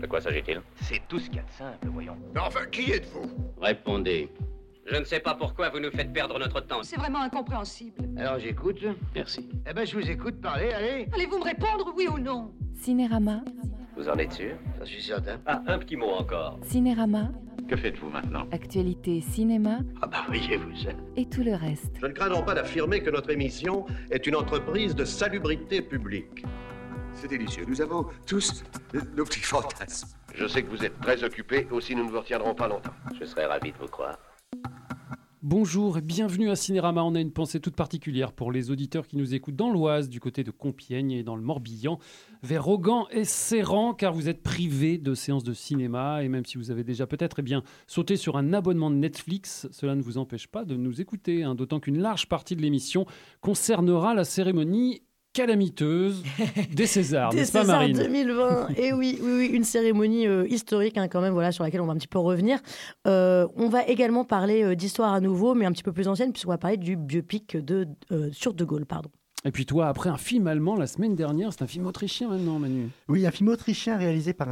De quoi s'agit-il? C'est tout ce qu'il y a de simple, voyons. Mais enfin, qui êtes-vous? Répondez. Je ne sais pas pourquoi vous nous faites perdre notre temps. C'est vraiment incompréhensible. Alors j'écoute. Merci. Eh ben je vous écoute parler, allez. Allez-vous me répondre, oui ou non? Cinérama. Vous en êtes sûr? J'en suis certain. Ah, un petit mot encore. Cinérama. Que faites-vous maintenant? Actualité cinéma Ah bah voyez-vous ça. et tout le reste. Je ne craindrai pas d'affirmer que notre émission est une entreprise de salubrité publique. C'est délicieux. Nous avons tous nos petits fantasmes. Je sais que vous êtes très occupés, aussi nous ne vous retiendrons pas longtemps. Je serais ravi de vous croire. Bonjour et bienvenue à Cinérama. On a une pensée toute particulière pour les auditeurs qui nous écoutent dans l'Oise, du côté de Compiègne et dans le Morbihan, vers Augan et Serran, car vous êtes privés de séances de cinéma. Et même si vous avez déjà peut-être sauté sur un abonnement de Netflix, cela ne vous empêche pas de nous écouter, d'autant qu'une large partie de l'émission concernera la cérémonie calamiteuse des Césars, n'est-ce pas Marine ? 2020, et oui, une cérémonie historique quand même, voilà, sur laquelle on va un petit peu revenir. On va également parler d'histoire à nouveau, mais un petit peu plus ancienne, puisqu'on va parler du biopic sur De Gaulle, pardon. Et puis toi, après un film allemand la semaine dernière, c'est un film autrichien maintenant, Manu. Oui, un film autrichien réalisé par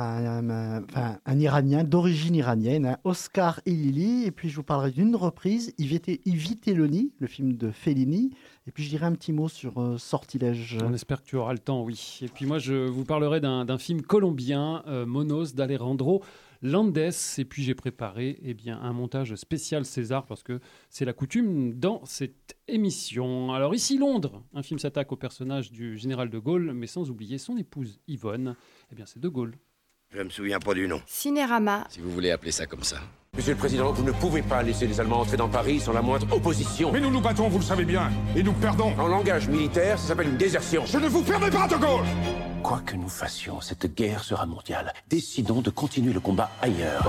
un Iranien, d'origine iranienne, Oscar Elili. Et puis je vous parlerai d'une reprise, Iviteloni, le film de Fellini. Et puis je dirai un petit mot sur Sortilège. On espère que tu auras le temps, oui. Et puis moi, je vous parlerai d'un film colombien, Monos, d'Alejandro Landes. Et puis j'ai préparé un montage spécial César, parce que c'est la coutume dans cette émission. Alors ici Londres, un film s'attaque au personnage du général de Gaulle, mais sans oublier son épouse Yvonne. C'est de Gaulle. Je ne me souviens pas du nom. Cinérama. Si vous voulez appeler ça comme ça. Monsieur le Président, vous ne pouvez pas laisser les Allemands entrer dans Paris sans la moindre opposition. Mais nous nous battons, vous le savez bien, et nous perdons. En langage militaire, ça s'appelle une désertion. Je ne vous permets pas, De Gaulle! Quoi que nous fassions, cette guerre sera mondiale. Décidons de continuer le combat ailleurs.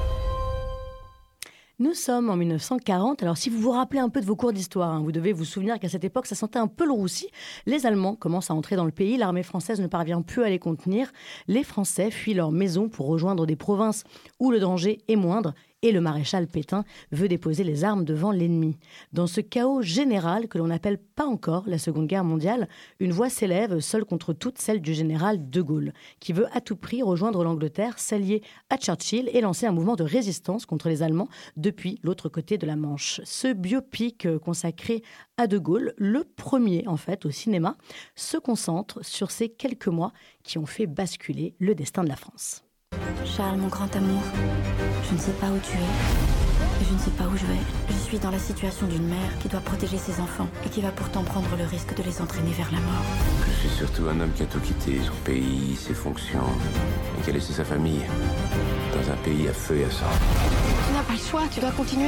Nous sommes en 1940, alors si vous vous rappelez un peu de vos cours d'histoire, vous devez vous souvenir qu'à cette époque, ça sentait un peu le roussi. Les Allemands commencent à entrer dans le pays, l'armée française ne parvient plus à les contenir. Les Français fuient leur maison pour rejoindre des provinces où le danger est moindre, et le maréchal Pétain veut déposer les armes devant l'ennemi. Dans ce chaos général que l'on n'appelle pas encore la Seconde Guerre mondiale, une voix s'élève, seule contre toute, celle du général de Gaulle, qui veut à tout prix rejoindre l'Angleterre, s'allier à Churchill et lancer un mouvement de résistance contre les Allemands depuis l'autre côté de la Manche. Ce biopic consacré à de Gaulle, le premier en fait au cinéma, se concentre sur ces quelques mois qui ont fait basculer le destin de la France. Charles, mon grand amour, je ne sais pas où tu es, et je ne sais pas où je vais. Je suis dans la situation d'une mère qui doit protéger ses enfants et qui va pourtant prendre le risque de les entraîner vers la mort. Je suis surtout un homme qui a tout quitté, son pays, ses fonctions, et qui a laissé sa famille dans un pays à feu et à sang. Tu n'as pas le choix, tu dois continuer.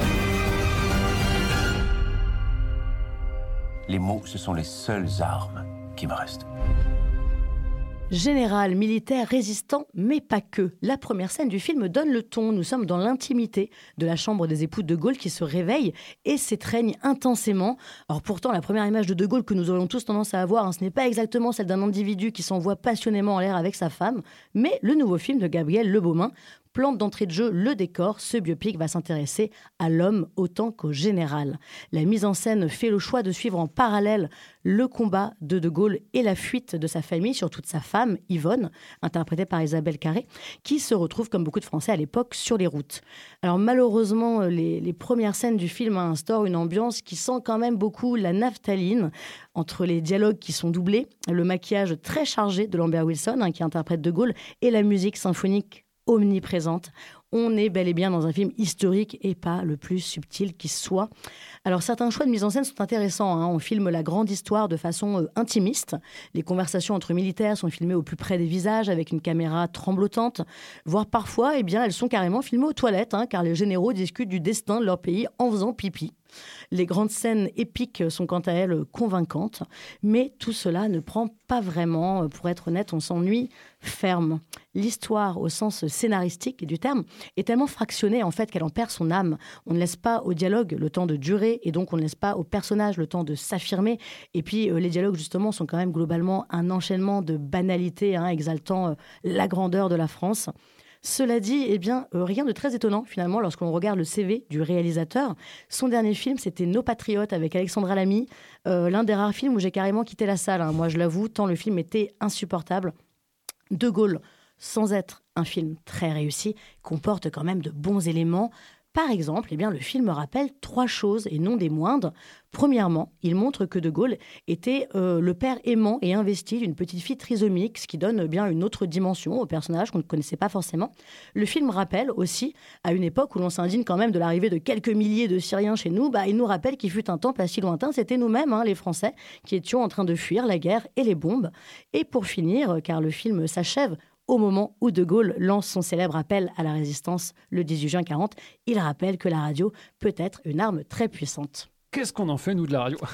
Les mots, ce sont les seules armes qui me restent. Général, militaire, résistant, mais pas que. La première scène du film donne le ton. Nous sommes dans l'intimité de la chambre des époux de Gaulle qui se réveillent et s'étreignent intensément. Alors pourtant, la première image de Gaulle que nous aurions tous tendance à avoir, ce n'est pas exactement celle d'un individu qui s'envoie passionnément en l'air avec sa femme, mais le nouveau film de Gabriel Le Beaumain plante d'entrée de jeu le décor. Ce biopic va s'intéresser à l'homme autant qu'au général. La mise en scène fait le choix de suivre en parallèle le combat de Gaulle et la fuite de sa famille, surtout de sa femme, Yvonne, interprétée par Isabelle Carré, qui se retrouve, comme beaucoup de Français à l'époque, sur les routes. Alors malheureusement, les premières scènes du film instaurent une ambiance qui sent quand même beaucoup la naphtaline, entre les dialogues qui sont doublés, le maquillage très chargé de Lambert Wilson, qui interprète de Gaulle, et la musique symphonique omniprésente. On est bel et bien dans un film historique et pas le plus subtil qui soit. Alors certains choix de mise en scène sont intéressants. On filme la grande histoire de façon intimiste. Les conversations entre militaires sont filmées au plus près des visages avec une caméra tremblotante. Voire parfois, elles sont carrément filmées aux toilettes, car les généraux discutent du destin de leur pays en faisant pipi. Les grandes scènes épiques sont quant à elles convaincantes, mais tout cela ne prend pas vraiment, pour être honnête, on s'ennuie ferme. L'histoire, au sens scénaristique du terme, est tellement fractionnée en fait qu'elle en perd son âme. On ne laisse pas au dialogue le temps de durer et donc on ne laisse pas au personnage le temps de s'affirmer. Et puis les dialogues justement sont quand même globalement un enchaînement de banalités exaltant la grandeur de la France. Cela dit, rien de très étonnant finalement lorsque l'on regarde le CV du réalisateur. Son dernier film, c'était Nos Patriotes avec Alexandra Lamy, l'un des rares films où j'ai carrément quitté la salle. Moi, je l'avoue, tant le film était insupportable. De Gaulle sans être un film très réussi, comporte quand même de bons éléments. Par exemple, le film rappelle 3 choses et non des moindres. Premièrement, il montre que De Gaulle était le père aimant et investi d'une petite fille trisomique, ce qui donne bien une autre dimension au personnage qu'on ne connaissait pas forcément. Le film rappelle aussi, à une époque où l'on s'indigne quand même de l'arrivée de quelques milliers de Syriens chez nous, il nous rappelle qu'il fut un temps pas si lointain, c'était nous-mêmes, les Français, qui étions en train de fuir la guerre et les bombes. Et pour finir, car le film s'achève au moment où De Gaulle lance son célèbre appel à la résistance le 18 juin 1940, il rappelle que la radio peut être une arme très puissante. Qu'est-ce qu'on en fait, nous, de la radio?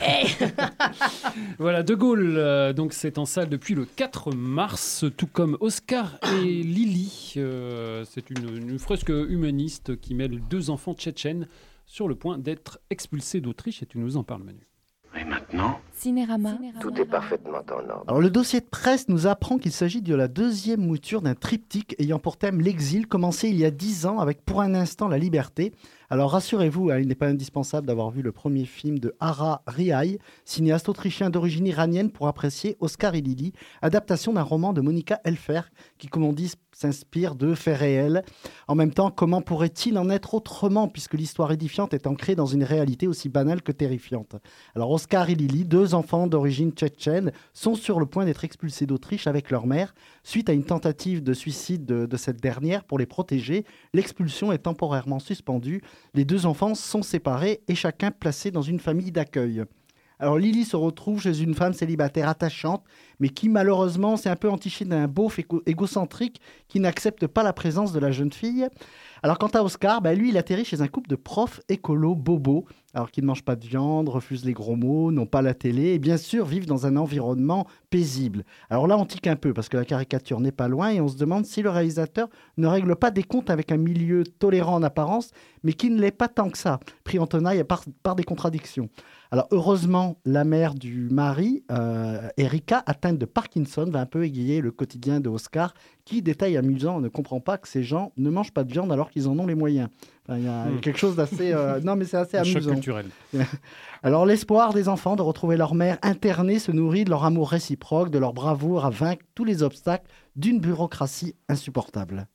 Voilà, De Gaulle, donc c'est en salle depuis le 4 mars, tout comme Oscar et Lily. C'est une fresque humaniste qui mêle 2 enfants tchétchènes sur le point d'être expulsés d'Autriche, et tu nous en parles, Manu. Et maintenant, Cinérama. tout est parfaitement en ordre. Alors le dossier de presse nous apprend qu'il s'agit de la 2e mouture d'un triptyque ayant pour thème l'exil, commencé il y a 10 ans avec Pour un instant la liberté. Alors rassurez-vous, il n'est pas indispensable d'avoir vu le premier film de Hara Riay, cinéaste autrichien d'origine iranienne, pour apprécier Oscar et Lily, adaptation d'un roman de Monika Helfer qui, comme on dit, s'inspire de faits réels. En même temps, comment pourrait-il en être autrement, puisque l'histoire édifiante est ancrée dans une réalité aussi banale que terrifiante. Alors Oscar et Lily, 2 enfants d'origine tchétchène, sont sur le point d'être expulsés d'Autriche avec leur mère, suite à une tentative de suicide de cette dernière pour les protéger. L'expulsion est temporairement suspendue. Les 2 enfants sont séparés et chacun placé dans une famille d'accueil. Alors Lily se retrouve chez une femme célibataire attachante, mais qui malheureusement s'est un peu entichée d'un beauf égocentrique qui n'accepte pas la présence de la jeune fille. Alors quant à Oscar, lui il atterrit chez un couple de profs écolos bobos, alors qu'ils ne mangent pas de viande, refusent les gros mots, n'ont pas la télé et bien sûr vivent dans un environnement paisible. Alors là on tique un peu parce que la caricature n'est pas loin et on se demande si le réalisateur ne règle pas des comptes avec un milieu tolérant en apparence, mais qui ne l'est pas tant que ça, pris en tenaille par des contradictions. Alors heureusement, la mère du mari, Erika, atteinte de Parkinson, va un peu égayer le quotidien de Oscar, qui, détail amusant, ne comprend pas que ces gens ne mangent pas de viande alors qu'ils en ont les moyens. Enfin, il y a quelque chose d'assez... Non, mais c'est assez amusant. Choc culturel. Alors l'espoir des enfants de retrouver leur mère internée se nourrit de leur amour réciproque, de leur bravoure à vaincre tous les obstacles d'une bureaucratie insupportable.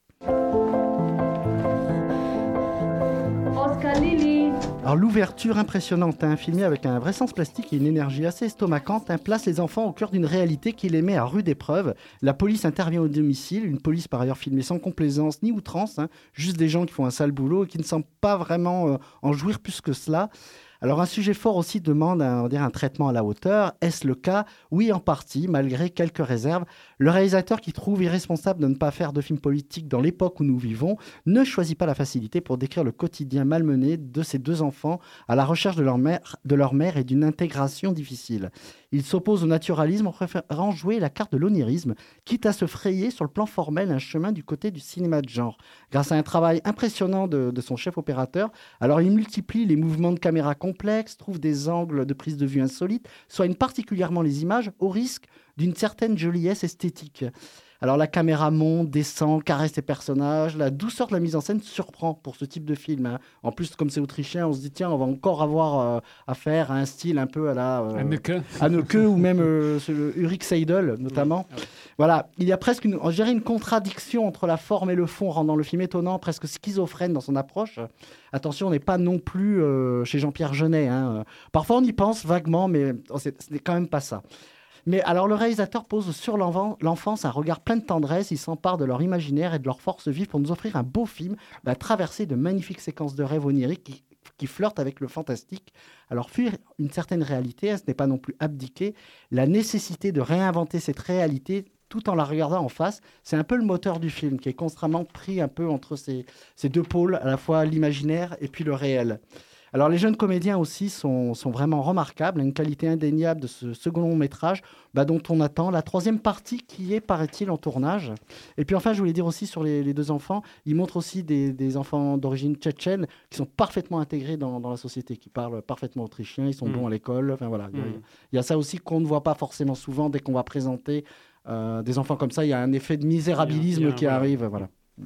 Oscar, Lily. Alors l'ouverture impressionnante, filmée avec un vrai sens plastique et une énergie assez estomacante, place les enfants au cœur d'une réalité qui les met à rude épreuve. La police intervient au domicile, une police par ailleurs filmée sans complaisance ni outrance, juste des gens qui font un sale boulot et qui ne semblent pas vraiment en jouir plus que cela. Alors un sujet fort aussi demande un traitement à la hauteur. Est-ce le cas? Oui, en partie, malgré quelques réserves. Le réalisateur, qui trouve irresponsable de ne pas faire de film politique dans l'époque où nous vivons, ne choisit pas la facilité pour décrire le quotidien malmené de ces 2 enfants à la recherche de leur mère et d'une intégration difficile. Il s'oppose au naturalisme en préférant jouer la carte de l'onirisme, quitte à se frayer sur le plan formel un chemin du côté du cinéma de genre. Grâce à un travail impressionnant de son chef opérateur, alors il multiplie les mouvements de caméra complexes, trouve des angles de prise de vue insolites, soigne particulièrement les images au risque d'une certaine joliesse esthétique. Alors la caméra monte, descend, caresse les personnages, la douceur de la mise en scène surprend pour ce type de film. En plus, comme c'est autrichien, on se dit tiens, on va encore avoir affaire à un style un peu à la Haneke ou même le Ulrich Seidel notamment. Oui. Voilà, il y a presque une contradiction entre la forme et le fond, rendant le film étonnant, presque schizophrène dans son approche. Attention, on n'est pas non plus chez Jean-Pierre Jeunet. Parfois on y pense vaguement, mais ce n'est quand même pas ça. Mais alors le réalisateur pose sur l'enfance un regard plein de tendresse, il s'empare de leur imaginaire et de leur force vive pour nous offrir un beau film, traversé de magnifiques séquences de rêves oniriques qui flirtent avec le fantastique. Alors fuir une certaine réalité, ce n'est pas non plus abdiquer. La nécessité de réinventer cette réalité tout en la regardant en face, c'est un peu le moteur du film, qui est constamment pris un peu entre ces 2 pôles, à la fois l'imaginaire et puis le réel. Alors les jeunes comédiens aussi sont vraiment remarquables, une qualité indéniable de ce second long métrage dont on attend la 3e partie qui est, paraît-il, en tournage. Et puis enfin, je voulais dire aussi sur les 2 enfants, ils montrent aussi des enfants d'origine tchétchène qui sont parfaitement intégrés dans la société, qui parlent parfaitement autrichien, ils sont bons à l'école. Enfin voilà, il y a ça aussi qu'on ne voit pas forcément souvent dès qu'on va présenter des enfants comme ça. Il y a un effet de misérabilisme qui arrive. Voilà.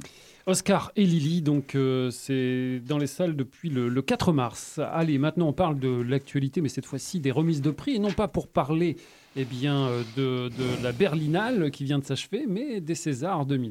Oscar et Lily, donc c'est dans les salles depuis le 4 mars. Allez, maintenant on parle de l'actualité, mais cette fois-ci des remises de prix, et non pas pour parler de la Berlinale qui vient de s'achever, mais des Césars 2020.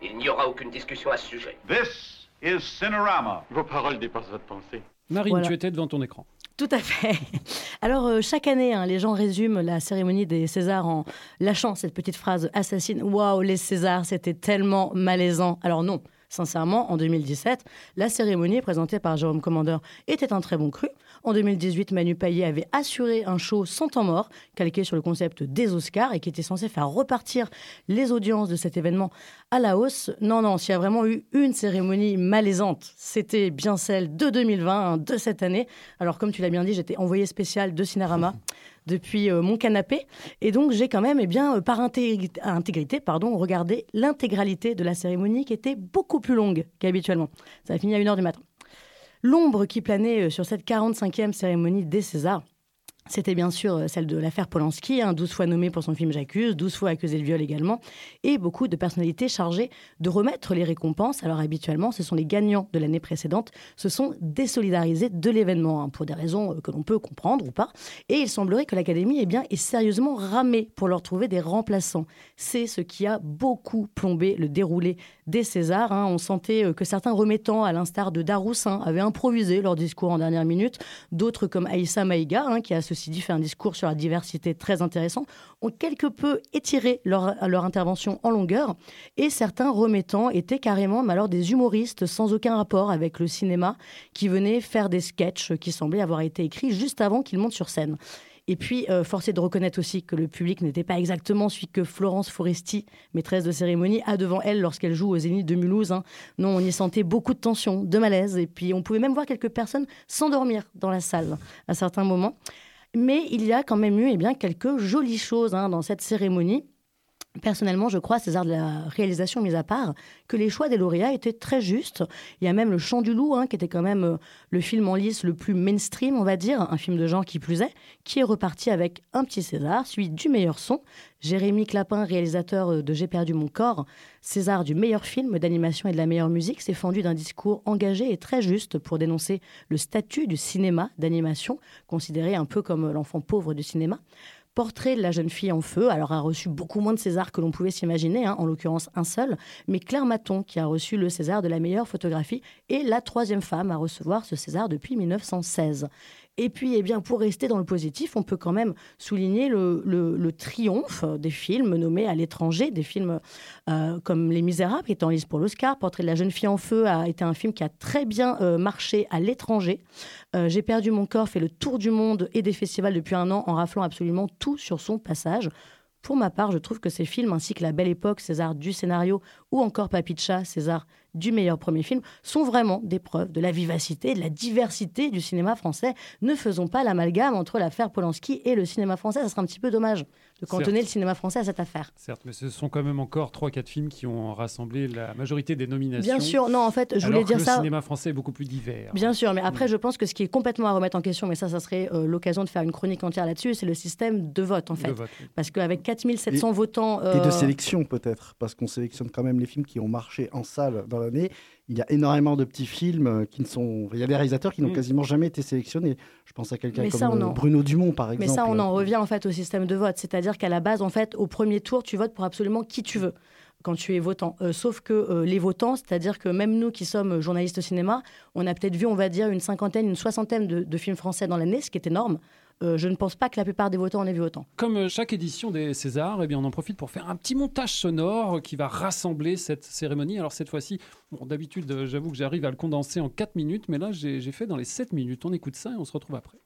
Il n'y aura aucune discussion à ce sujet. This is Cinerama. Vos paroles dépassent votre pensée. Marine, Voilà. tu étais devant ton écran. Tout à fait. Alors, chaque année, les gens résument la cérémonie des Césars en lâchant cette petite phrase assassine. Waouh, les Césars, c'était tellement malaisant. Alors non, sincèrement, en 2017, la cérémonie présentée par Jérôme Commandeur était un très bon cru. En 2018, Manu Payet avait assuré un show sans temps mort, calqué sur le concept des Oscars et qui était censé faire repartir les audiences de cet événement à la hausse. Non, s'il y a vraiment eu une cérémonie malaisante, c'était bien celle de 2020, de cette année. Alors, comme tu l'as bien dit, j'étais envoyée spéciale de Cinerama depuis mon canapé. Et donc, j'ai quand même, par intégrité, regardé l'intégralité de la cérémonie qui était beaucoup plus longue qu'habituellement. Ça a fini à 1h du matin. L'ombre qui planait sur cette 45e cérémonie des Césars, c'était bien sûr celle de l'affaire Polanski, 12 fois nommé pour son film J'accuse, 12 fois accusé de viol également, et beaucoup de personnalités chargées de remettre les récompenses. Alors habituellement, ce sont les gagnants de l'année précédente, se sont désolidarisés de l'événement, pour des raisons que l'on peut comprendre ou pas. Et il semblerait que l'Académie est sérieusement ramée pour leur trouver des remplaçants. C'est ce qui a beaucoup plombé le déroulé des Césars. On sentait que certains remettants, à l'instar de Daroussin, avaient improvisé leur discours en dernière minute. D'autres, comme Aïssa Maïga, qui a ceci dit fait un discours sur la diversité très intéressant, ont quelque peu étiré leur intervention en longueur. Et certains remettants étaient carrément des humoristes sans aucun rapport avec le cinéma qui venaient faire des sketchs qui semblaient avoir été écrits juste avant qu'ils montent sur scène. Et puis, force est de reconnaître aussi que le public n'était pas exactement celui que Florence Foresti, maîtresse de cérémonie, a devant elle lorsqu'elle joue au Zénith de Mulhouse. Non, on y sentait beaucoup de tension, de malaise. Et puis, on pouvait même voir quelques personnes s'endormir dans la salle à certains moments. Mais il y a quand même eu quelques jolies choses dans cette cérémonie. Personnellement, je crois, César de la réalisation mis à part, que les choix des lauréats étaient très justes. Il y a même Le Chant du Loup, qui était quand même le film en lice le plus mainstream, on va dire, un film de genre qui plus est, qui est reparti avec un petit César, celui du meilleur son. Jérémy Clapin, réalisateur de J'ai perdu mon corps, César du meilleur film d'animation et de la meilleure musique, s'est fendu d'un discours engagé et très juste pour dénoncer le statut du cinéma d'animation, considéré un peu comme l'enfant pauvre du cinéma. Portrait de la jeune fille en feu, alors a reçu beaucoup moins de César que l'on pouvait s'imaginer, en l'occurrence un seul, mais Claire Maton qui a reçu le César de la meilleure photographie est la 3e femme à recevoir ce César depuis 1916. Et puis, pour rester dans le positif, on peut quand même souligner le triomphe des films nommés à l'étranger, des films comme Les Misérables, qui est en lice pour l'Oscar. Portrait de la jeune fille en feu a été un film qui a très bien marché à l'étranger. J'ai perdu mon corps fait le tour du monde et des festivals depuis 1 an en raflant absolument tout sur son passage. Pour ma part, je trouve que ces films, ainsi que La Belle Époque, César du scénario, ou encore Papicha, César du meilleur premier film, sont vraiment des preuves de la vivacité et de la diversité du cinéma français. Ne faisons pas l'amalgame entre l'affaire Polanski et le cinéma français. Ça serait un petit peu dommage de cantonner le cinéma français à cette affaire. Certes, mais ce sont quand même encore 3-4 films qui ont rassemblé la majorité des nominations. Bien sûr, non, en fait, je voulais dire ça. Le cinéma français est beaucoup plus divers. Bien sûr, mais après, je pense que ce qui est complètement à remettre en question, mais ça serait l'occasion de faire une chronique entière là-dessus, c'est le système de vote, en fait. Oui. Parce qu'avec 4700 votants... Et de sélection, peut-être, parce qu'on sélectionne quand même les films qui ont marché en salle dans l'année. Il y a énormément de petits films qui ne sont... Il y a des réalisateurs qui n'ont quasiment jamais été sélectionnés. Je pense à quelqu'un comme Bruno Dumont, par exemple. Mais ça, on en revient en fait au système de vote. C'est-à-dire qu'à la base, en fait, au premier tour, tu votes pour absolument qui tu veux quand tu es votant. Sauf que les votants, c'est-à-dire que même nous qui sommes journalistes au cinéma, on a peut-être vu, on va dire, une soixantaine de films français dans l'année, ce qui est énorme. Je ne pense pas que la plupart des votants en aient vu autant. Comme chaque édition des Césars, on en profite pour faire un petit montage sonore qui va rassembler cette cérémonie. Alors cette fois-ci, d'habitude, j'avoue que j'arrive à le condenser en 4 minutes, mais là, j'ai fait dans les 7 minutes. On écoute ça et on se retrouve après.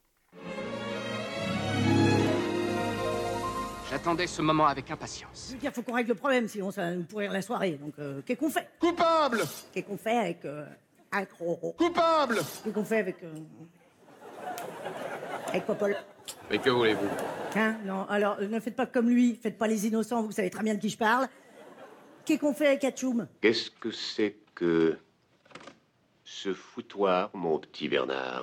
J'attendais ce moment avec impatience. Je veux dire, faut qu'on règle le problème, sinon ça va nous pourrir la soirée. Donc, qu'est-ce qu'on fait? Coupable! Qu'est-ce qu'on fait avec Roro? Coupable! Qu'est-ce qu'on fait avec Popol? Mais que voulez-vous? Non, alors ne faites pas comme lui, faites pas les innocents, vous savez très bien de qui je parle. Qu'est-ce qu'on fait avec Atchoum? Qu'est-ce que c'est que ce foutoir, mon petit Bernard?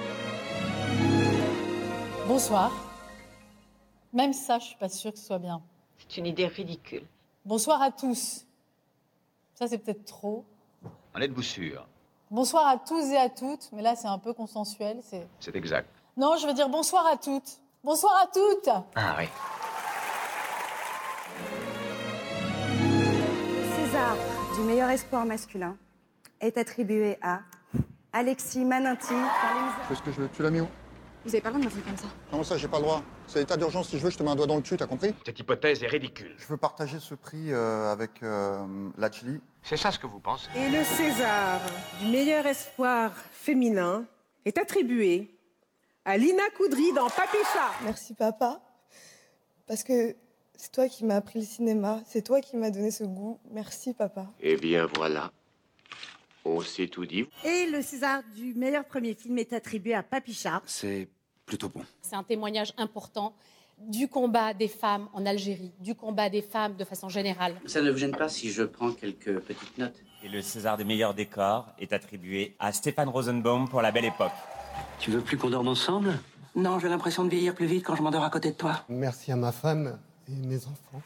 Bonsoir. Même ça, je suis pas sûre que ce soit bien. C'est une idée ridicule. Bonsoir à tous. Ça, c'est peut-être trop. En êtes-vous sûr? Bonsoir à tous et à toutes, mais là, c'est un peu consensuel. C'est exact. Non, je veux dire bonsoir à toutes. Bonsoir à toutes. Ah oui. César du meilleur espoir masculin est attribué à Alexis Maninti. Qu'est-ce que je veux? Tu l'as mis où? Vous avez pas le droit de me faire comme ça. Comment ça, j'ai pas le droit? C'est l'état d'urgence, si je veux, je te mets un doigt dans le cul, t'as compris? Cette hypothèse est ridicule. Je veux partager ce prix avec Lachli. C'est ça ce que vous pensez? Et le César du meilleur espoir féminin est attribué à Lina Coudry dans Papicha. Merci papa, parce que c'est toi qui m'as appris le cinéma, c'est toi qui m'as donné ce goût. Merci papa. Eh bien voilà, on s'est tout dit. Et le César du meilleur premier film est attribué à Papicha. C'est plutôt bon. C'est un témoignage important du combat des femmes en Algérie, du combat des femmes de façon générale. Ça ne vous gêne pas si je prends quelques petites notes? Et le César des meilleurs décors est attribué à Stéphane Rosenbaum pour La Belle Époque. Tu veux plus qu'on dorme ensemble? Non, j'ai l'impression de vieillir plus vite quand je m'endors à côté de toi. Merci à ma femme et mes enfants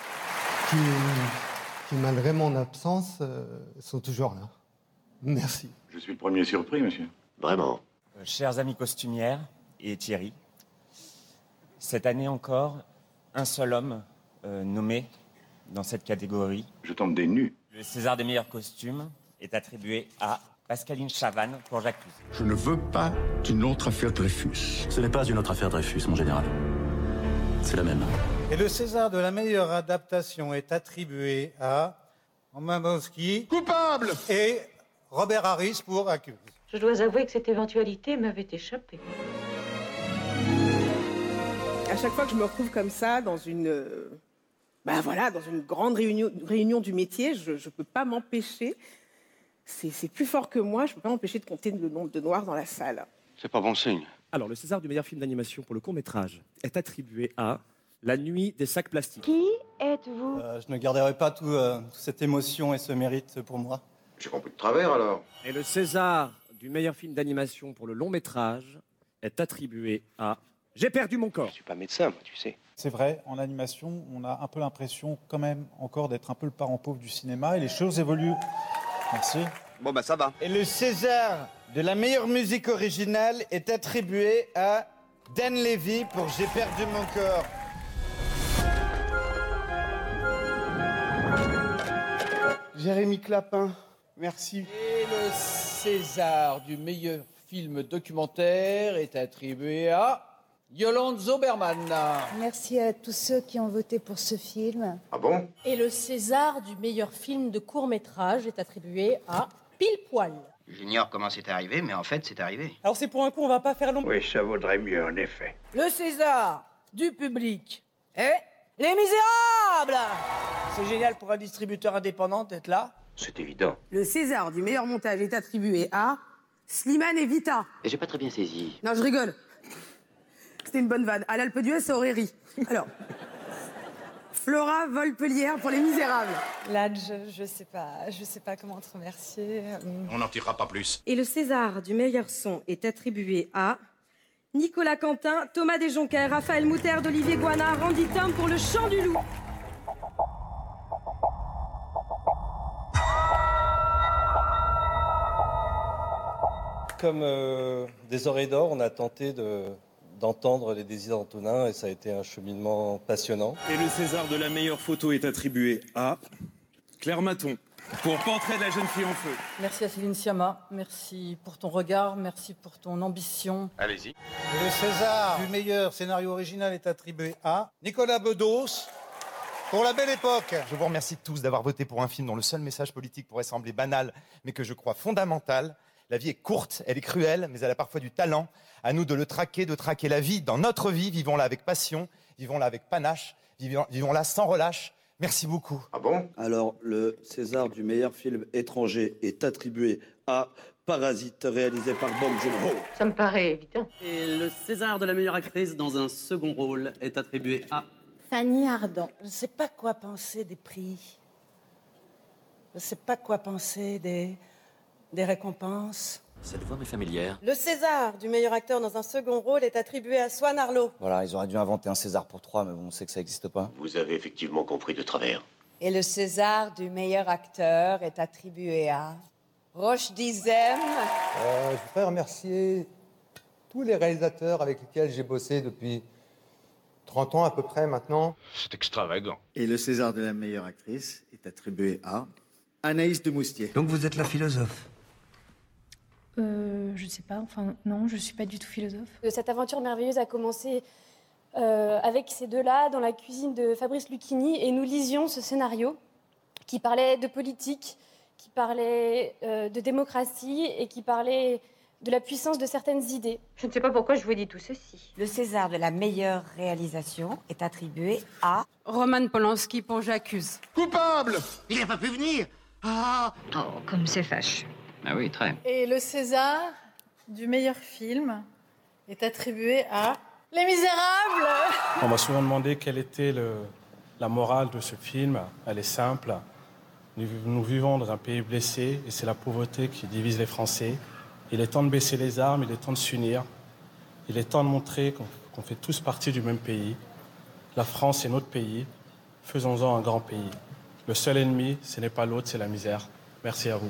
qui malgré mon absence, sont toujours là. Merci. Je suis le premier surpris, monsieur. Vraiment. Chers amis costumières et Thierry, cette année encore, un seul homme nommé dans cette catégorie. Je tombe des nues. Le César des meilleurs costumes est attribué à Pascaline Chavannes pour Jacques Touzy. Je ne veux pas d'une autre affaire Dreyfus. Ce n'est pas une autre affaire Dreyfus, mon général. C'est la même. Et le César de la meilleure adaptation est attribué à Roman Polanski. Coupable! Et Robert Harris pour Accuse. Je dois avouer que cette éventualité m'avait échappé. À chaque fois que je me retrouve comme ça dans une, dans une grande réunion du métier, je ne peux pas m'empêcher. C'est plus fort que moi. Je ne peux pas m'empêcher de compter le nombre de noirs dans la salle. C'est pas bon signe. Alors, le César du meilleur film d'animation pour le court-métrage est attribué à La nuit des sacs plastiques. Qui êtes-vous? Je ne garderai pas toute cette émotion et ce mérite pour moi. J'ai compris de travers alors. Et le César du meilleur film d'animation pour le long-métrage est attribué à J'ai perdu mon corps. Je suis pas médecin, moi, tu sais. C'est vrai, en animation, on a un peu l'impression quand même encore d'être un peu le parent pauvre du cinéma et les choses évoluent. Merci. Bon, bah ça va. Et le César de la meilleure musique originale est attribué à Dan Levy pour J'ai perdu mon corps. Jérémy Clapin, merci. Et le César du meilleur film documentaire est attribué à Yolande Zoberman. Merci à tous ceux qui ont voté pour ce film. Ah bon? Et le César du meilleur film de court-métrage est attribué à Pile Poil. J'ignore comment c'est arrivé, mais en fait, c'est arrivé. Alors c'est pour un coup, on va pas faire long. Oui, ça vaudrait mieux, en effet. Le César du public est Les Misérables. C'est génial pour un distributeur indépendant d'être là. C'est évident. Le César du meilleur montage est attribué à Slimane et Vita. Et j'ai pas très bien saisi. Non, je rigole. C'était une bonne vanne. À l'Alpe d'Huez, ça aurait ri. Alors, Flora Volpelière pour Les Misérables. Là, je sais pas comment te remercier. On n'en tirera pas plus. Et le César du meilleur son est attribué à Nicolas Quentin, Thomas Desjonquers, Raphaël Moutarde, Olivier Guana, Randy Tom pour Le Chant du Loup. Comme des oreilles d'or, on a tenté d'entendre les désirs d'Antonin et ça a été un cheminement passionnant. Et le César de la meilleure photo est attribué à Claire Maton pour Portrait de la jeune fille en feu. Merci à Céline Sciamma, merci pour ton regard, merci pour ton ambition. Allez-y. Et le César du meilleur scénario original est attribué à Nicolas Bedos pour La Belle Époque. Je vous remercie tous d'avoir voté pour un film dont le seul message politique pourrait sembler banal, mais que je crois fondamental. La vie est courte, elle est cruelle, mais elle a parfois du talent. À nous de le traquer, de traquer la vie dans notre vie. Vivons-la avec passion, vivons-la avec panache, vivons-la sans relâche. Merci beaucoup. Ah bon? Alors, le César du meilleur film étranger est attribué à Parasite, réalisé par Bong Joon-ho. Ça me paraît évident. Et le César de la meilleure actrice dans un second rôle est attribué à Fanny Ardant. Je ne sais pas quoi penser des prix. Je ne sais pas quoi penser des récompenses. Cette voix m'est familière. Le César du meilleur acteur dans un second rôle est attribué à Swan Arlo. Voilà, ils auraient dû inventer un César pour 3, mais bon, on sait que ça n'existe pas. Vous avez effectivement compris de travers. Et le César du meilleur acteur est attribué à Roche Dizem. Je voudrais remercier tous les réalisateurs avec lesquels j'ai bossé depuis 30 ans à peu près maintenant. C'est extravagant. Et le César de la meilleure actrice est attribué à Anaïs de Moustier. Donc vous êtes la philosophe? Je sais pas, enfin non, je suis pas du tout philosophe. Cette aventure merveilleuse a commencé avec ces deux-là dans la cuisine de Fabrice Lucchini et nous lisions ce scénario qui parlait de politique, qui parlait de démocratie et qui parlait de la puissance de certaines idées. Je ne sais pas pourquoi je vous dis tout ceci. Le César de la meilleure réalisation est attribué à Roman Polanski pour J'accuse. Coupable! Il n'a pas pu venir. Ah! Oh, comme c'est fâche. Ah oui, très. Et le César du meilleur film est attribué à Les Misérables. On m'a souvent demandé quelle était la morale de ce film. Elle est simple. Nous vivons dans un pays blessé et c'est la pauvreté qui divise les Français. Il est temps de baisser les armes, il est temps de s'unir. Il est temps de montrer qu'on fait tous partie du même pays. La France est notre pays. Faisons-en un grand pays. Le seul ennemi, ce n'est pas l'autre, c'est la misère. Merci à vous.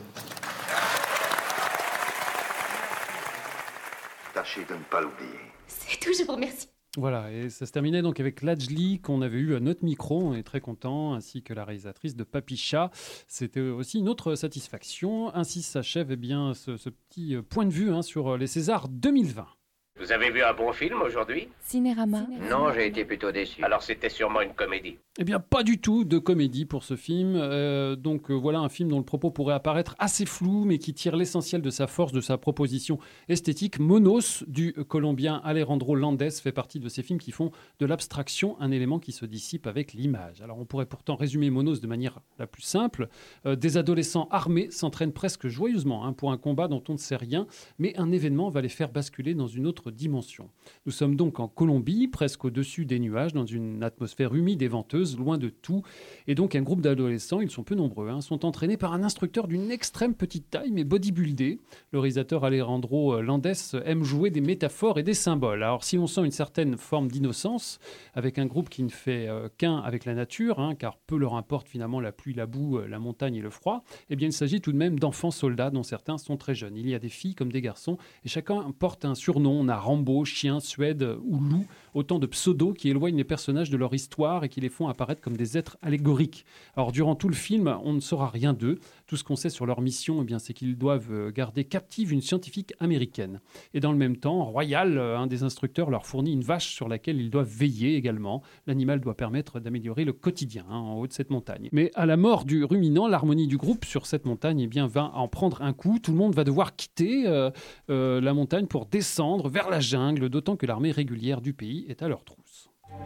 Tâchez de ne pas l'oublier. C'est tout, je vous remercie. Voilà, et ça se terminait donc avec Lajli qu'on avait eu à notre micro, on est très content, ainsi que la réalisatrice de Papicha. C'était aussi une autre satisfaction. Ainsi s'achève ce petit point de vue sur les Césars 2020. Vous avez vu un bon film aujourd'hui? Cinérama. Non, j'ai été plutôt déçu. Alors c'était sûrement une comédie. Eh bien, pas du tout de comédie pour ce film. Voilà un film dont le propos pourrait apparaître assez flou, mais qui tire l'essentiel de sa force, de sa proposition esthétique. Monos, du Colombien Alejandro Landes, fait partie de ces films qui font de l'abstraction un élément qui se dissipe avec l'image. Alors, on pourrait pourtant résumer Monos de manière la plus simple. Des adolescents armés s'entraînent presque joyeusement pour un combat dont on ne sait rien, mais un événement va les faire basculer dans une autre dimension. Nous sommes donc en Colombie, presque au-dessus des nuages, dans une atmosphère humide et venteuse, loin de tout. Et donc un groupe d'adolescents, ils sont peu nombreux, sont entraînés par un instructeur d'une extrême petite taille, mais bodybuildé. Le réalisateur Alejandro Landes aime jouer des métaphores et des symboles. Alors si on sent une certaine forme d'innocence, avec un groupe qui ne fait qu'un avec la nature, car peu leur importe finalement la pluie, la boue, la montagne et le froid, eh bien il s'agit tout de même d'enfants soldats dont certains sont très jeunes. Il y a des filles comme des garçons, et chacun porte un surnom. On a Rambo, Chien, Suède ou Loup, autant de pseudos qui éloignent les personnages de leur histoire et qui les font apparaître comme des êtres allégoriques. Alors durant tout le film, on ne saura rien d'eux. Tout ce qu'on sait sur leur mission, c'est qu'ils doivent garder captive une scientifique américaine. Et dans le même temps, Royal, un des instructeurs, leur fournit une vache sur laquelle ils doivent veiller également. L'animal doit permettre d'améliorer le quotidien en haut de cette montagne. Mais à la mort du ruminant, l'harmonie du groupe sur cette montagne va en prendre un coup. Tout le monde va devoir quitter la montagne pour descendre vers la jungle, d'autant que l'armée régulière du pays est à leur trousse.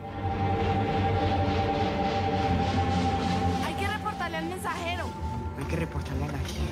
Hay que reportarle al mensajero. Hay que reportarle a la gente.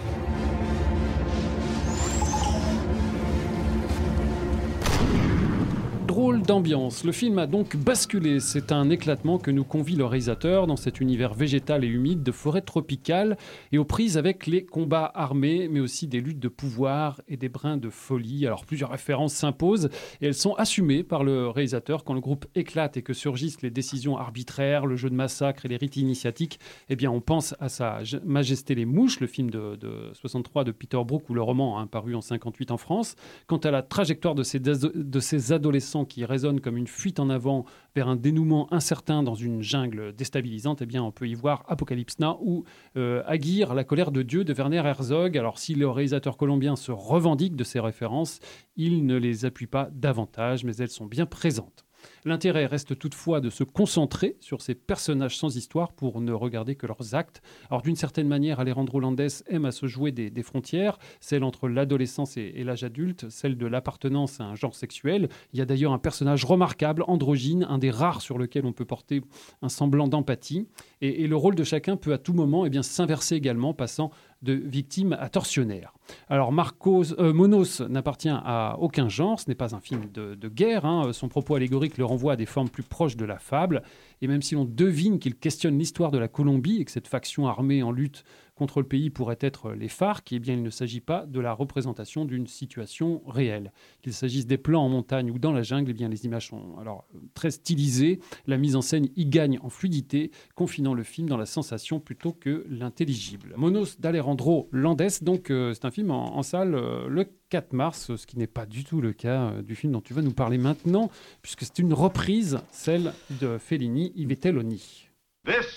Drôle d'ambiance. Le film a donc basculé. C'est un éclatement que nous convie le réalisateur dans cet univers végétal et humide de forêt tropicale et aux prises avec les combats armés, mais aussi des luttes de pouvoir et des brins de folie. Alors plusieurs références s'imposent et elles sont assumées par le réalisateur quand le groupe éclate et que surgissent les décisions arbitraires, le jeu de massacre et les rites initiatiques. Eh bien, on pense à Sa Majesté les Mouches, le film de 63 de Peter Brook ou le roman paru en 58 en France. Quant à la trajectoire de ces adolescents qui résonne comme une fuite en avant vers un dénouement incertain dans une jungle déstabilisante, eh bien on peut y voir Apocalypse Now ou Aguirre, la colère de Dieu de Werner Herzog. Alors si le réalisateur colombien se revendique de ces références, il ne les appuie pas davantage, mais elles sont bien présentes. L'intérêt reste toutefois de se concentrer sur ces personnages sans histoire pour ne regarder que leurs actes. Alors d'une certaine manière, Alejandro Landes aime à se jouer des frontières, celle entre l'adolescence et l'âge adulte, celle de l'appartenance à un genre sexuel. Il y a d'ailleurs un personnage remarquable, androgyne, un des rares sur lequel on peut porter un semblant d'empathie. Et le rôle de chacun peut à tout moment s'inverser également, passant de victime à tortionnaire. Alors Monos n'appartient à aucun genre, ce n'est pas un film de guerre, son propos allégorique le renvoie à des formes plus proches de la fable, et même si l'on devine qu'il questionne l'histoire de la Colombie et que cette faction armée en lutte contre le pays pourrait être les FARC, eh bien il ne s'agit pas de la représentation d'une situation réelle. Qu'il s'agisse des plans en montagne ou dans la jungle, eh bien les images sont alors très stylisées, la mise en scène y gagne en fluidité, confinant le film dans la sensation plutôt que l'intelligible. Monos d'Alejandro Landes, donc c'est un film en salle le 4 mars, ce qui n'est pas du tout le cas du film dont tu vas nous parler maintenant, puisque c'est une reprise, celle de Fellini, I Vitelloni. This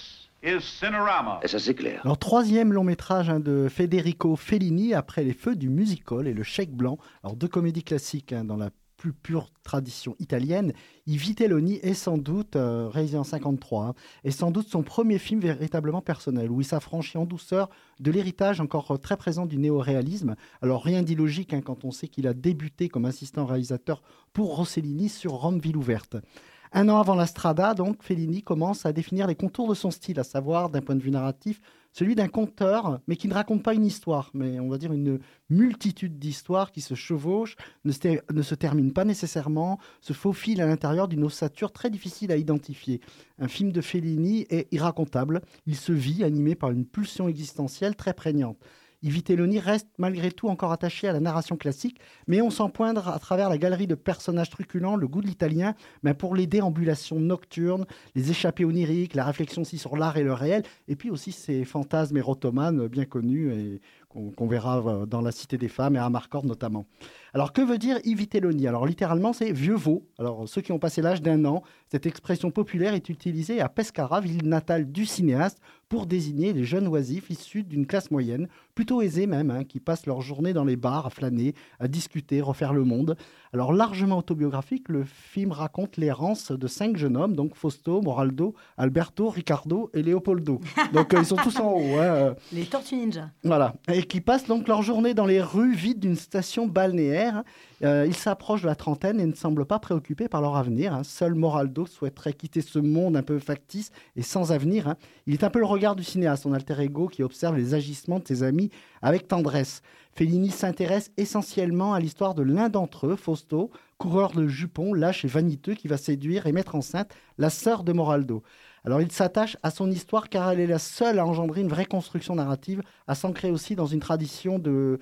is Cinerama. Et ça, c'est clair. Alors, troisième long métrage de Federico Fellini, après les feux du musical et le chèque blanc. Alors, deux comédies classiques dans la plus pure tradition italienne. I Vitelloni est sans doute, réalisé en 1953, est sans doute son premier film véritablement personnel, où il s'affranchit en douceur de l'héritage encore très présent du néo-réalisme. Alors rien d'illogique quand on sait qu'il a débuté comme assistant réalisateur pour Rossellini sur Rome ville ouverte. Un an avant la Strada, donc, Fellini commence à définir les contours de son style, à savoir, d'un point de vue narratif, celui d'un conteur, mais qui ne raconte pas une histoire, mais on va dire une multitude d'histoires qui se chevauchent, ne se terminent pas nécessairement, se faufilent à l'intérieur d'une ossature très difficile à identifier. Un film de Fellini est irracontable, il se vit animé par une pulsion existentielle très prégnante. I Vitelloni reste malgré tout encore attaché à la narration classique, mais on sent poindre à travers la galerie de personnages truculents le goût de l'italien pour les déambulations nocturnes, les échappées oniriques, la réflexion aussi sur l'art et le réel, et puis aussi ces fantasmes érotomanes bien connus et qu'on verra dans La Cité des Femmes et à Amarcord notamment. Alors que veut dire I Vitelloni ? Alors littéralement c'est vieux veau. Alors ceux qui ont passé l'âge d'un an, cette expression populaire est utilisée à Pescara, ville natale du cinéaste, pour désigner les jeunes oisifs issus d'une classe moyenne, plutôt aisée même, qui passent leur journée dans les bars à flâner, à discuter, refaire le monde. Alors largement autobiographique, le film raconte l'errance de 5 jeunes hommes, donc Fausto, Moraldo, Alberto, Riccardo et Leopoldo. Donc ils sont tous en haut. Les Tortues Ninja. Voilà, et qui passent donc leur journée dans les rues vides d'une station balnéaire. Ils s'approchent de la trentaine et ne semblent pas préoccupés par leur avenir. Seul Moraldo souhaiterait quitter ce monde un peu factice et sans avenir. Il est un peu le regard du cinéaste, son alter ego, qui observe les agissements de ses amis avec tendresse. Fellini s'intéresse essentiellement à l'histoire de l'un d'entre eux, Fausto, coureur de jupons, lâche et vaniteux, qui va séduire et mettre enceinte la sœur de Moraldo. Alors il s'attache à son histoire car elle est la seule à engendrer une vraie construction narrative, à s'ancrer aussi dans une tradition de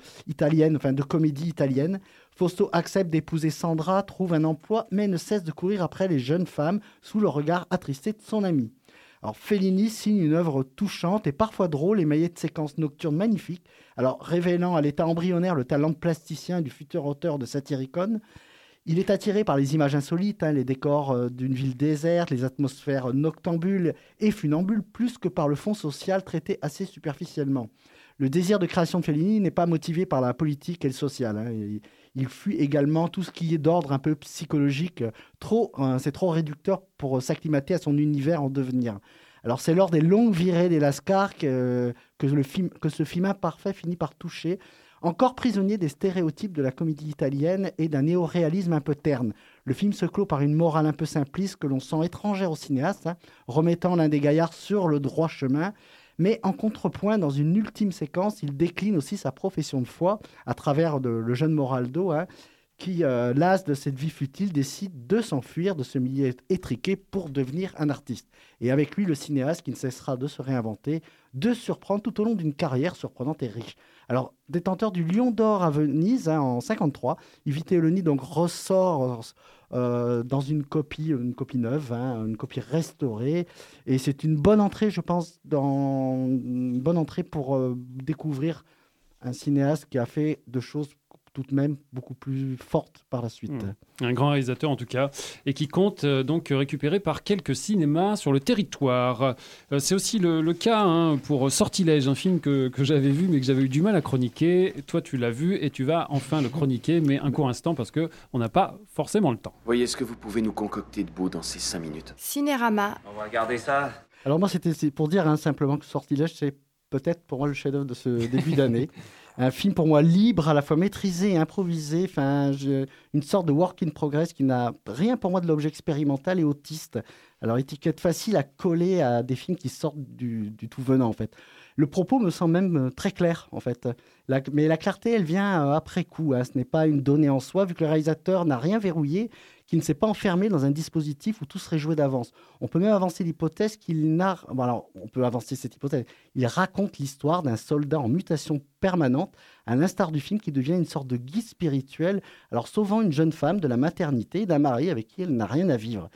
comédie italienne. Fausto accepte d'épouser Sandra, trouve un emploi, mais ne cesse de courir après les jeunes femmes sous le regard attristé de son ami. Alors Fellini signe une œuvre touchante et parfois drôle, émaillée de séquences nocturnes magnifiques, alors révélant à l'état embryonnaire le talent de plasticien du futur auteur de Satyricon. Il est attiré par les images insolites, les décors d'une ville déserte, les atmosphères noctambules et funambules, plus que par le fond social traité assez superficiellement. Le désir de création de Fellini n'est pas motivé par la politique et le social. Il fuit également tout ce qui est d'ordre un peu psychologique. C'est trop réducteur pour s'acclimater à son univers en devenir. Alors c'est lors des longues virées des Lascars que ce film imparfait finit par toucher. Encore prisonnier des stéréotypes de la comédie italienne et d'un néo-réalisme un peu terne. Le film se clôt par une morale un peu simpliste que l'on sent étrangère au cinéaste, remettant l'un des gaillards sur le droit chemin. Mais en contrepoint, dans une ultime séquence, il décline aussi sa profession de foi à travers le jeune Moraldo, qui, las de cette vie futile, décide de s'enfuir de ce milieu étriqué pour devenir un artiste. Et avec lui, le cinéaste qui ne cessera de se réinventer, de surprendre tout au long d'une carrière surprenante et riche. Alors, détenteur du Lion d'Or à Venise en 1953, I Vitelloni donc ressort dans une copie neuve, une copie restaurée. Et c'est une bonne entrée, je pense, une bonne entrée pour découvrir un cinéaste qui a fait de choses tout de même beaucoup plus fortes par la suite. Un grand réalisateur en tout cas, et qui compte donc récupérer par quelques cinémas sur le territoire. C'est aussi le cas pour Sortilège, un film que j'avais vu mais que j'avais eu du mal à chroniquer. Toi tu l'as vu et tu vas enfin le chroniquer, mais un court instant parce qu'on n'a pas forcément le temps. Voyez ce que vous pouvez nous concocter de beau dans ces 5 minutes. Cinérama. On va regarder ça. Alors moi c'est pour dire simplement que Sortilège c'est peut-être pour moi le chef-d'œuvre de ce début d'année. Un film pour moi libre, à la fois maîtrisé et improvisé, une sorte de work in progress qui n'a rien pour moi de l'objet expérimental et autiste. Alors étiquette facile à coller à des films qui sortent du tout venant en fait. Le propos me semble même très clair en fait, mais la clarté elle vient après coup, ce n'est pas une donnée en soi vu que le réalisateur n'a rien verrouillé, qui ne s'est pas enfermé dans un dispositif où tout serait joué d'avance. On peut même avancer l'hypothèse qu'il narre... Bon, alors, on peut avancer cette hypothèse. Il raconte l'histoire d'un soldat en mutation permanente, à l'instar du film qui devient une sorte de guide spirituel, alors sauvant une jeune femme de la maternité et d'un mari avec qui elle n'a rien à vivre. Alors, c'est à la fois pour moi très simple et en même temps très audacieux par les temps qui courent.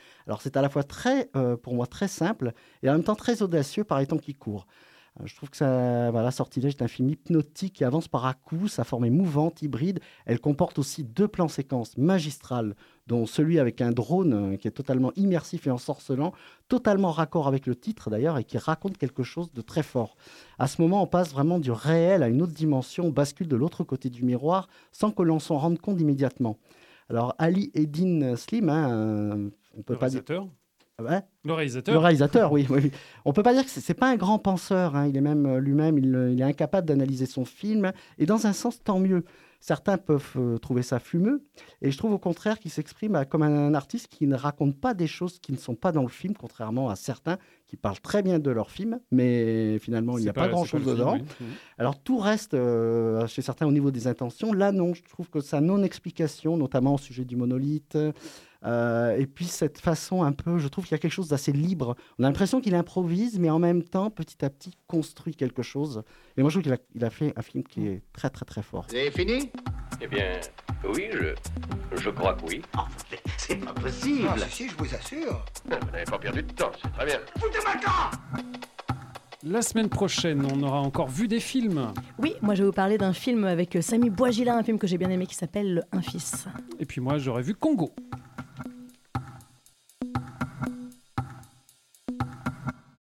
Je trouve que Sortilège est un film hypnotique qui avance par à-coups. Sa forme est mouvante, hybride. Elle comporte aussi 2 plans séquences magistrales, dont celui avec un drone qui est totalement immersif et ensorcelant, totalement raccord avec le titre d'ailleurs, et qui raconte quelque chose de très fort. À ce moment, on passe vraiment du réel à une autre dimension, on bascule de l'autre côté du miroir sans que l'on s'en rende compte immédiatement. Alors, Ali Eddin Slim, on peut pas dire... Ouais. Le réalisateur. Le réalisateur, oui. On ne peut pas dire que ce n'est pas un grand penseur. Il est même lui-même, il est incapable d'analyser son film. Et dans un sens, tant mieux. Certains peuvent trouver ça fumeux. Et je trouve au contraire qu'il s'exprime comme un artiste qui ne raconte pas des choses qui ne sont pas dans le film, contrairement à certains qui parlent très bien de leur film, mais finalement, il n'y a pas grand-chose dedans. Film, oui. Alors, tout reste chez certains au niveau des intentions. Là, non, je trouve que sa non-explication, notamment au sujet du monolithe, et puis cette façon un peu, je trouve qu'il y a quelque chose d'assez libre. On a l'impression qu'il improvise, mais en même temps, petit à petit, construit quelque chose. Et moi, je trouve qu'il a fait un film qui est très, très, très fort. Vous avez fini? Eh bien, oui, je crois que oui. Oh, c'est pas possible. Ah, si, je vous assure. Vous n'avez pas perdu de temps, c'est très bien. Foutez-moi le camp! La semaine prochaine, on aura encore vu des films. Oui, moi je vais vous parler d'un film avec Samy Bouajila, un film que j'ai bien aimé qui s'appelle Un fils. Et puis moi, j'aurais vu Congo.